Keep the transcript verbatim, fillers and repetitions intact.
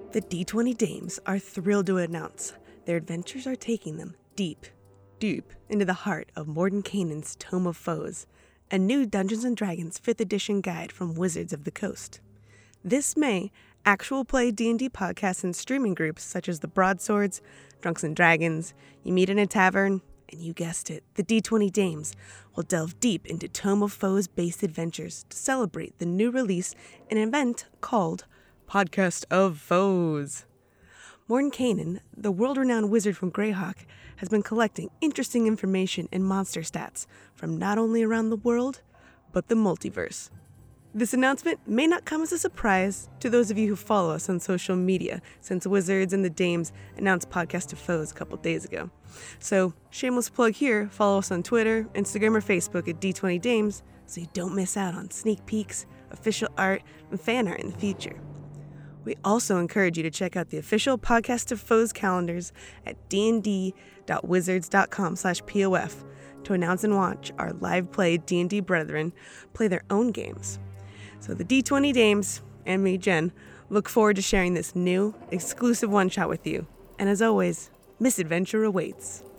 The D twenty Dames are thrilled to announce their adventures are taking them deep, deep into the heart of Mordenkainen's Tome of Foes, a new Dungeons and Dragons fifth edition guide from Wizards of the Coast. This May, actual play D and D podcasts and streaming groups such as the Broadswords, Drunks and Dragons, You Meet in a Tavern, and you guessed it, the D twenty Dames will delve deep into Tome of Foes-based adventures to celebrate the new release in an event called Podcast of Foes. Mordenkainen, the world-renowned wizard from Greyhawk, has been collecting interesting information and monster stats from not only around the world, but the multiverse. This announcement may not come as a surprise to those of you who follow us on social media, since Wizards and the Dames announced Podcast of Foes a couple days ago. So, shameless plug here, follow us on Twitter, Instagram, or Facebook at D twenty Dames so you don't miss out on sneak peeks, official art, and fan art in the future. We also encourage you to check out the official Podcast of Foes calendars at dnd.wizards.com slash POF to announce and watch our live play D and D brethren play their own games. So the D twenty Dames, and me, Jen, look forward to sharing this new, exclusive one-shot with you. And as always, misadventure awaits.